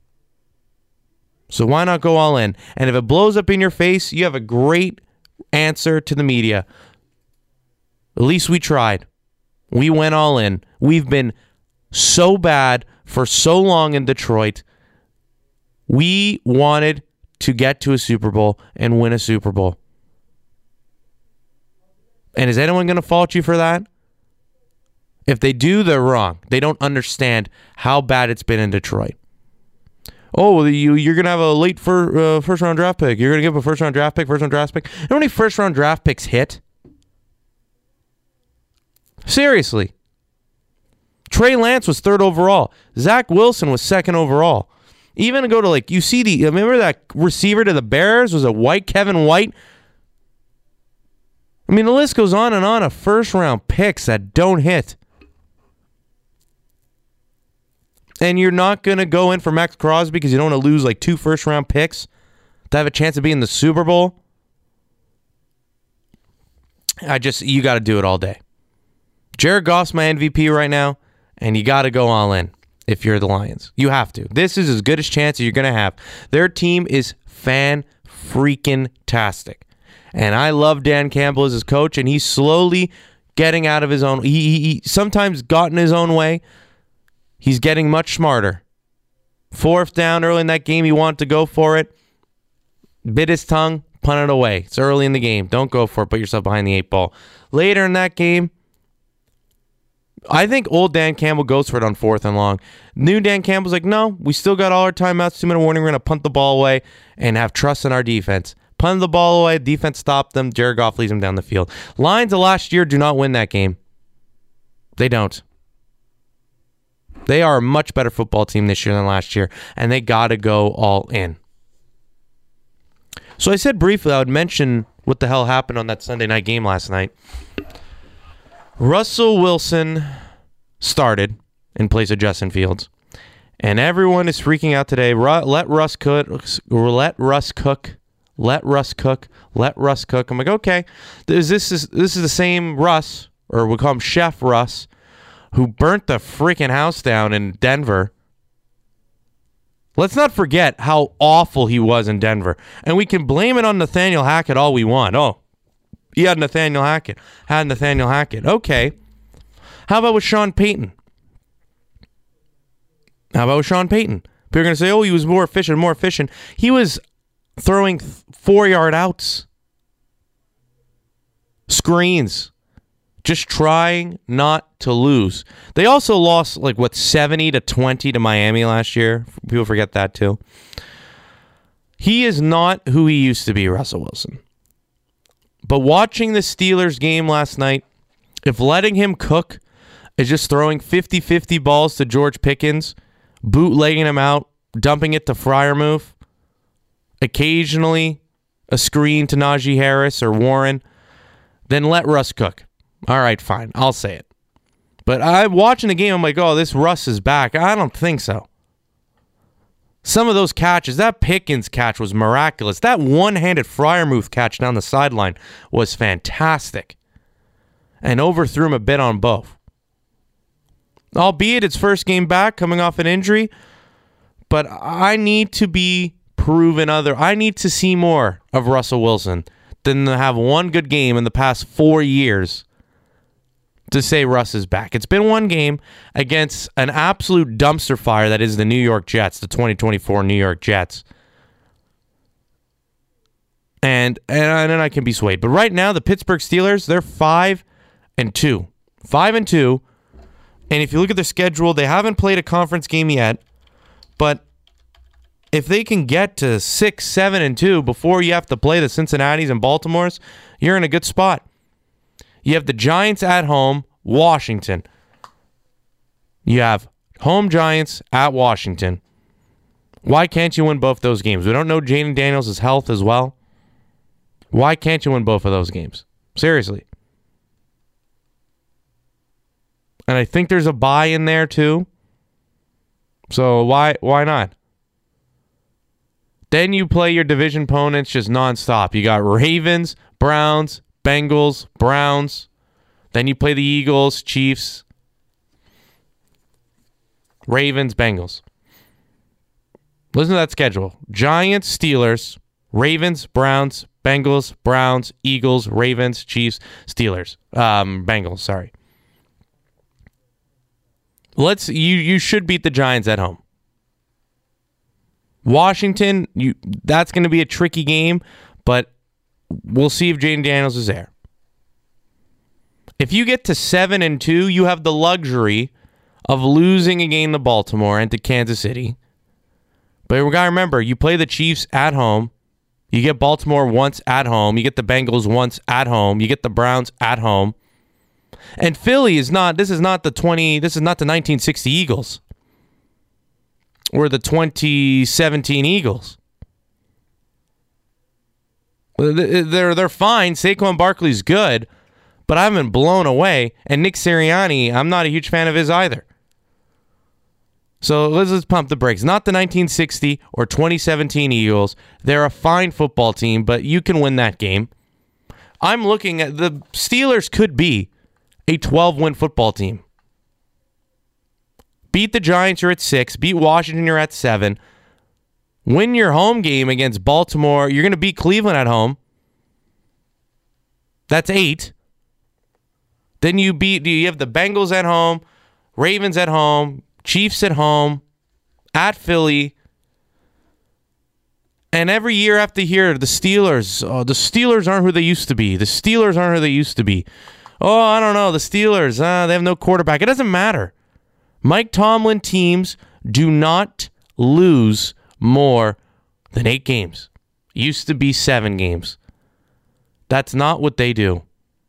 So why not go all in? And if it blows up in your face, you have a great answer to the media. At least we tried. We went all in. We've been so bad for so long in Detroit. We wanted to get to a Super Bowl and win a Super Bowl. And is anyone going to fault you for that? If they do, they're wrong. They don't understand how bad it's been in Detroit. Oh, you're going to have a late first-round draft pick. You're going to give a first-round draft pick. You know how many first-round draft picks hit? Seriously. Trey Lance was 3rd overall. Zach Wilson was 2nd overall. Even to go to remember that receiver to the Bears was a Kevin White? I mean, the list goes on and on of first-round picks that don't hit. And you're not going to go in for Max Crosby because you don't want to lose 2 first-round picks to have a chance of being in the Super Bowl? You got to do it all day. Jared Goff's my MVP right now, and you got to go all in if you're the Lions. You have to. This is as good a chance as you're going to have. Their team is fan-freaking-tastic. And I love Dan Campbell as his coach, and he's slowly getting out of his own... He sometimes got in his own way. He's getting much smarter. 4th down early in that game, he wanted to go for it. Bit his tongue. Punt it away. It's early in the game. Don't go for it. Put yourself behind the 8 ball. Later in that game, I think old Dan Campbell goes for it on 4th and long. New Dan Campbell's like, no, we still got all our timeouts, 2-minute warning. We're going to punt the ball away and have trust in our defense. Punt the ball away. Defense stopped them. Jared Goff leads them down the field. Lions of last year do not win that game. They don't. They are a much better football team this year than last year, and they got to go all in. So I said briefly I would mention what the hell happened on that Sunday night game last night. Russell Wilson started in place of Justin Fields, and everyone is freaking out today. Let Russ cook. Let Russ cook. Let Russ cook. Let Russ cook. I'm like, okay, this is the same Russ, or we call him Chef Russ, who burnt the freaking house down in Denver. Let's not forget how awful he was in Denver. And we can blame it on Nathaniel Hackett all we want. Oh, he had Nathaniel Hackett. Okay. How about with Sean Payton? People are going to say, oh, he was more efficient. He was throwing 4-yard outs. Screens. Just trying not to lose. They also lost 70-20 to Miami last year. People forget that too. He is not who he used to be, Russell Wilson. But watching the Steelers game last night, if letting him cook is just throwing 50-50 balls to George Pickens, bootlegging him out, dumping it to Freiermuth, occasionally a screen to Najee Harris or Warren, then let Russ cook. All right, fine. I'll say it. But I'm watching the game. I'm like, oh, this Russ is back. I don't think so. Some of those catches, that Pickens catch was miraculous. That one-handed Freiermuth catch down the sideline was fantastic. And overthrew him a bit on both. Albeit it's first game back, coming off an injury. But I need to be proven I need to see more of Russell Wilson than to have one good game in the past 4 years to say Russ is back. It's been one game against an absolute dumpster fire that is the New York Jets, the 2024 New York Jets. And then I can be swayed. But right now, the Pittsburgh Steelers, they're 5-2. 5-2. And if you look at their schedule, they haven't played a conference game yet. But if they can get to 6-7-2 before you have to play the Cincinnati's and Baltimore's, you're in a good spot. You have the Giants at home, Washington. You have home Giants at Washington. Why can't you win both those games? We don't know Jaden Daniels' health as well. Why can't you win both of those games? Seriously. And I think there's a bye in there too. So why not? Then you play your division opponents just nonstop. You got Ravens, Browns, Bengals, Browns. Then you play the Eagles, Chiefs, Ravens, Bengals. Listen to that schedule. Giants, Steelers, Ravens, Browns, Bengals, Browns, Eagles, Ravens, Chiefs, Steelers. Bengals, sorry. You should beat the Giants at home. Washington, that's going to be a tricky game, but we'll see if Jaden Daniels is there. If you get to 7-2, you have the luxury of losing a game to Baltimore and to Kansas City. But we got to remember, you play the Chiefs at home. You get Baltimore once at home. You get the Bengals once at home. You get the Browns at home. And Philly is not the 1960 Eagles or the 2017 Eagles. They're fine. Saquon Barkley's good, but I haven't blown away. And Nick Sirianni, I'm not a huge fan of his either. So let's pump the brakes. Not the 1960 or 2017 Eagles. They're a fine football team, but you can win that game. I'm looking at the Steelers could be a 12-win football team. Beat the Giants, you're at 6. Beat Washington, you're at 7. Win your home game against Baltimore. You're going to beat Cleveland at home. That's 8. Then you have the Bengals at home, Ravens at home, Chiefs at home, at Philly, And every year I have to hear the Steelers. Oh, the Steelers aren't who they used to be. The Steelers aren't who they used to be. Oh, I don't know. The Steelers, they have no quarterback. It doesn't matter. Mike Tomlin teams do not lose more than 8 games. Used to be 7 games. That's not what they do.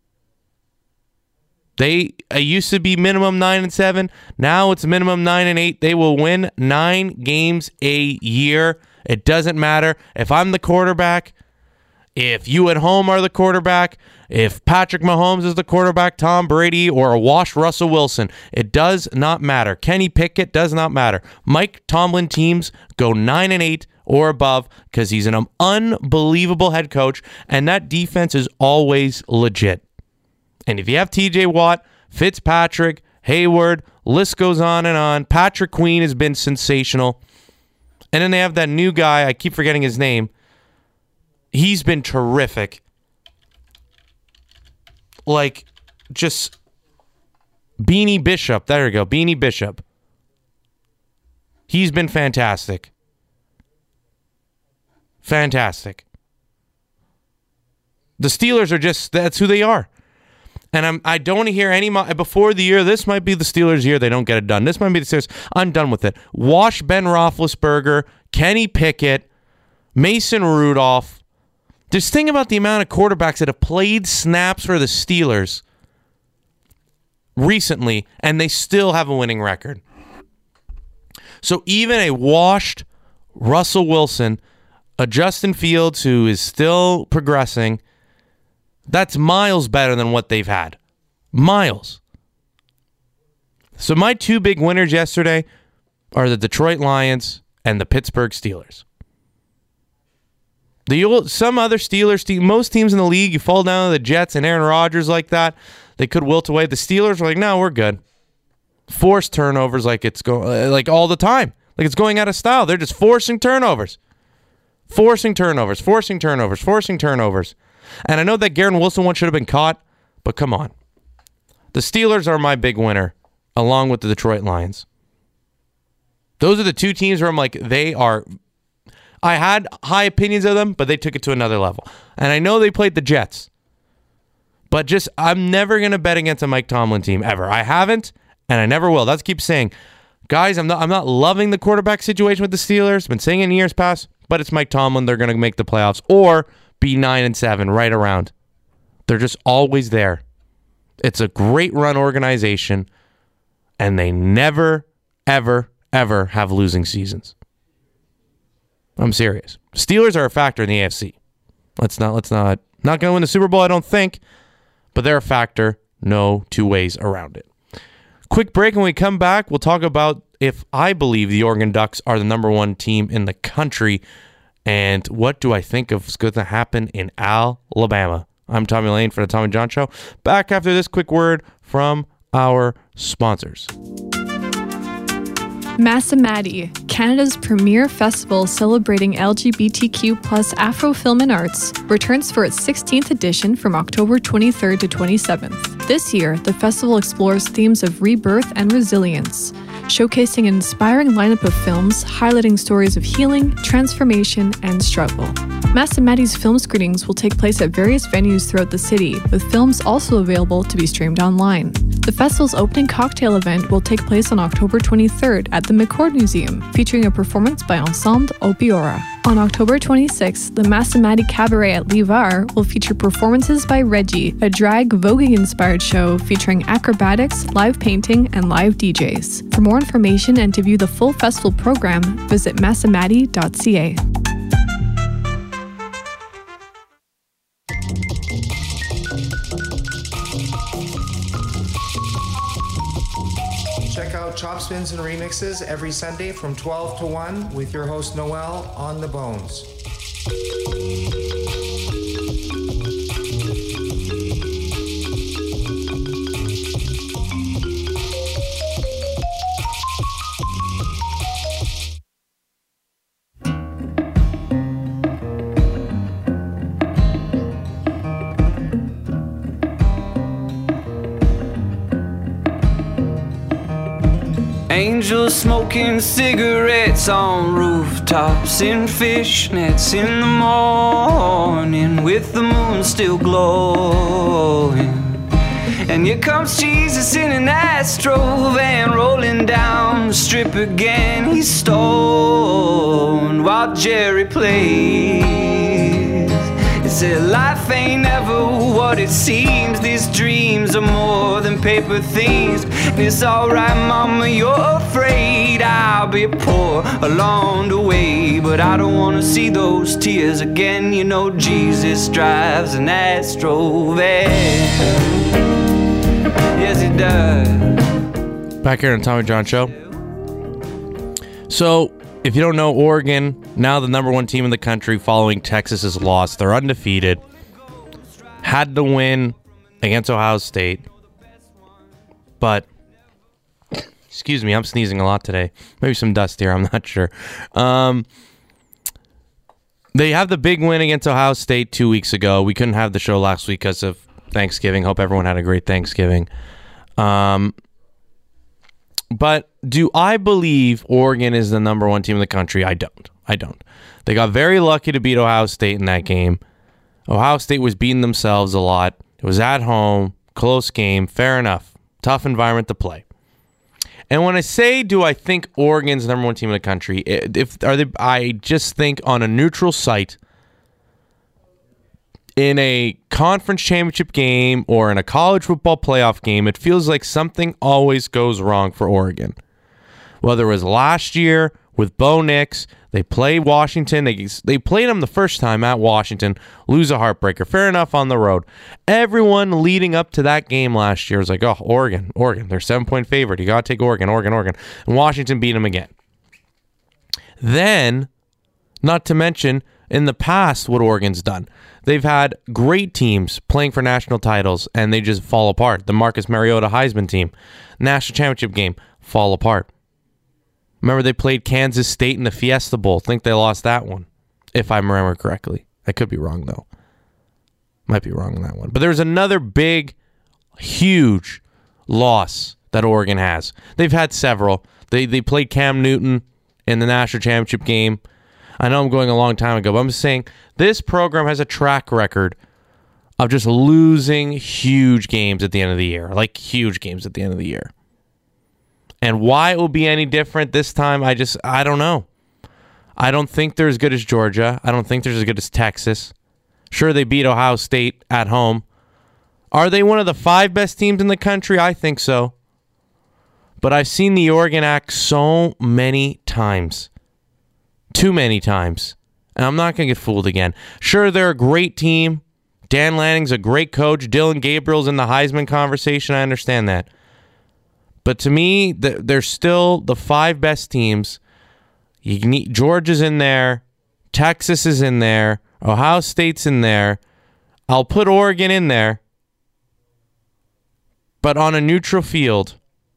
They used to be minimum 9-7. Now it's minimum 9-8. They will win 9 games a year. It doesn't matter if I'm the quarterback, if you at home are the quarterback, if Patrick Mahomes is the quarterback, Tom Brady, or a washed Russell Wilson. It does not matter. Kenny Pickett does not matter. Mike Tomlin teams go 9-8 or above because he's an unbelievable head coach, and that defense is always legit. And if you have TJ Watt, Fitzpatrick, Hayward, list goes on and on. Patrick Queen has been sensational. And then they have that new guy, I keep forgetting his name. He's been terrific. Like, just Beanie Bishop. There we go, Beanie Bishop. He's been fantastic. Fantastic. The Steelers are just, that's who they are. And I don't want to hear any, before the year, this might be the Steelers' year, they don't get it done. This might be the Steelers. I'm done with it. Wash Ben Roethlisberger, Kenny Pickett, Mason Rudolph. Just think about the amount of quarterbacks that have played snaps for the Steelers recently, and they still have a winning record. So even a washed Russell Wilson, a Justin Fields who is still progressing, that's miles better than what they've had. Miles. So my 2 big winners yesterday are the Detroit Lions and the Pittsburgh Steelers. Some other Steelers team, most teams in the league, you fall down to the Jets and Aaron Rodgers like that, they could wilt away. The Steelers are like, no, we're good. Forced turnovers like it's like all the time. Like it's going out of style. They're just forcing turnovers. Forcing turnovers. And I know that Garrett Wilson one should have been caught, but come on. The Steelers are my big winner, along with the Detroit Lions. Those are the 2 teams where I'm like, they are... I had high opinions of them, but they took it to another level. And I know they played the Jets. But just, I'm never going to bet against a Mike Tomlin team, ever. I haven't, and I never will. That's keep saying, guys, I'm not loving the quarterback situation with the Steelers. Been saying in years past, but it's Mike Tomlin. They're going to make the playoffs. Or be 9-7 right around. They're just always there. It's a great run organization, and they never, ever, ever have losing seasons. I'm serious. Steelers are a factor in the AFC. Not going to win the Super Bowl, I don't think, but they're a factor. No 2 ways around it. Quick break, and when we come back, we'll talk about if I believe the Oregon Ducks are the number 1 team in the country. And what do I think of what's going to happen in Alabama? I'm Tommy Lane for the Tommy John Show. Back after this quick word from our sponsors. Massamadi, Canada's premier festival celebrating LGBTQ plus Afro film and arts, returns for its 16th edition from October 23rd to 27th. This year, the festival explores themes of rebirth and resilience, showcasing an inspiring lineup of films highlighting stories of healing, transformation, and struggle. Massamadi's film screenings will take place at various venues throughout the city, with films also available to be streamed online. The festival's opening cocktail event will take place on October 23rd at the McCord Museum, featuring a performance by Ensemble Opiora. On October 26th, the Massamadi Cabaret at Levar will feature performances by Reggie, a drag voguing-inspired show featuring acrobatics, live painting, and live DJs. For more information and to view the full festival program, visit massamadi.ca. Check out Chop Spins and Remixes every Sunday from 12 to 1 with your host Noel on the Bones. Angels smoking cigarettes on rooftops in fishnets in the morning with the moon still glowing. And here comes Jesus in an Astro van rolling down the strip again. He's stoned while Jerry plays. He said life ain't ever what it seems. These dreams are more than paper things. And it's alright mama, you're afraid I'll be poor along the way, but I don't want to see those tears again. You know Jesus drives an Astro van. Yes, he does. Back here on the Tommy John Show. So, if you don't know, Oregon, now the number one team in the country following Texas's loss. They're undefeated. Had to win against Ohio State. But, excuse me, I'm sneezing a lot today. Maybe some dust here, I'm not sure. They have the big win against Ohio State 2 weeks ago. We couldn't have the show last week because of Thanksgiving. Hope everyone had a great Thanksgiving. But do I believe Oregon is the number one team in the country? I don't. They got very lucky to beat Ohio State in that game. Ohio State was beating themselves a lot. It was at home, close game, fair enough. Tough environment to play. And when I say, do I think Oregon's the number one team in the country, I just think on a neutral site, in a conference championship game or in a college football playoff game, it feels like something always goes wrong for Oregon. Whether it was last year with Bo Nix, they play Washington. They played them the first time at Washington, lose a heartbreaker. Fair enough on the road. Everyone leading up to that game last year was like, oh, Oregon, they're 7-point favorite. You got to take Oregon. And Washington beat them again. Then, not to mention, in the past, what Oregon's done. They've had great teams playing for national titles, and they just fall apart. The Marcus Mariota Heisman team, national championship game, fall apart. Remember they played Kansas State in the Fiesta Bowl. Think they lost that one, if I remember correctly. I could be wrong, though. Might be wrong on that one. But there's another big, huge loss that Oregon has. They've had several. They played Cam Newton in the national championship game. I know I'm going a long time ago, but I'm just saying this program has a track record of just losing huge games at the end of the year. Like huge games at the end of the year. And why it will be any different this time, I don't know. I don't think they're as good as Georgia. I don't think they're as good as Texas. Sure, they beat Ohio State at home. Are they one of the 5 best teams in the country? I think so. But I've seen the Oregon act so many times. Too many times. And I'm not going to get fooled again. Sure, they're a great team. Dan Lanning's a great coach. Dylan Gabriel's in the Heisman conversation. I understand that. But to me, they're still the 5 best teams. Georgia's in there. Texas is in there. Ohio State's in there. I'll put Oregon in there. But on a neutral field,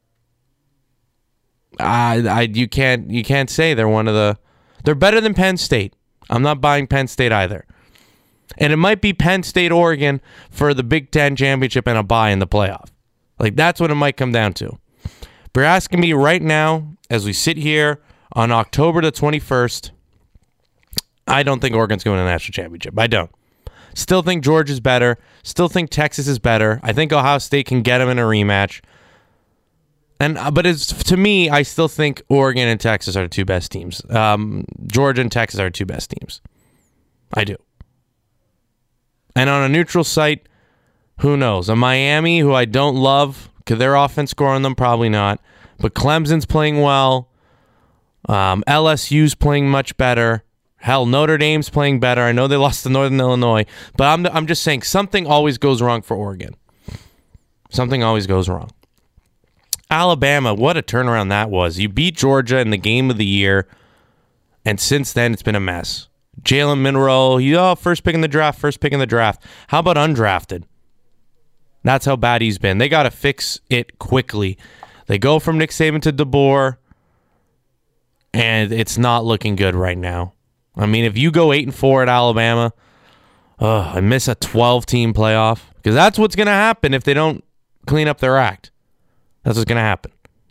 you can't say they're one of the... They're better than Penn State. I'm not buying Penn State either. And it might be Penn State, Oregon for the Big Ten championship and a bye in the playoff. Like, that's what it might come down to. But you're asking me right now, as we sit here on October the 21st, I don't think Oregon's going to the national championship. I don't. Still think Georgia's better. Still think Texas is better. I think Ohio State can get them in a rematch. But to me, I still think Oregon and Texas are the 2 best teams. Georgia and Texas are the 2 best teams. I do. And on a neutral site, who knows? A Miami, who I don't love, because their offense scoring them, probably not. But Clemson's playing well. LSU's playing much better. Hell, Notre Dame's playing better. I know they lost to Northern Illinois. But I'm just saying, something always goes wrong for Oregon. Something always goes wrong. Alabama, what a turnaround that was. You beat Georgia in the game of the year, and since then it's been a mess. Jalen Monroe, first pick in the draft. How about undrafted? That's how bad he's been. They got to fix it quickly. They go from Nick Saban to DeBoer, and it's not looking good right now. I mean, if you go 8-4 at Alabama, I miss a 12-team playoff, because that's what's going to happen if they don't clean up their act. That's what's going to happen.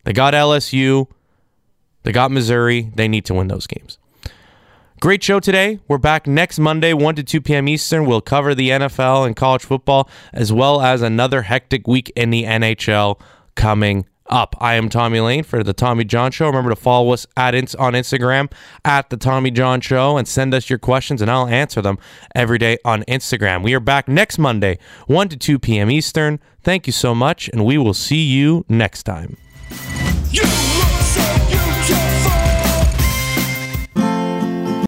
They got LSU. They got Missouri. They need to win those games. Great show today. We're back next Monday, 1 to 2 p.m. Eastern. We'll cover the NFL and college football, as well as another hectic week in the NHL coming up. I am Tommy Lane for the Tommy John Show. Remember to follow us on Instagram at the Tommy John Show and send us your questions, and I'll answer them every day on Instagram. We are back next Monday, 1 to 2 p.m. Eastern. Thank you so much, and we will see you next time. You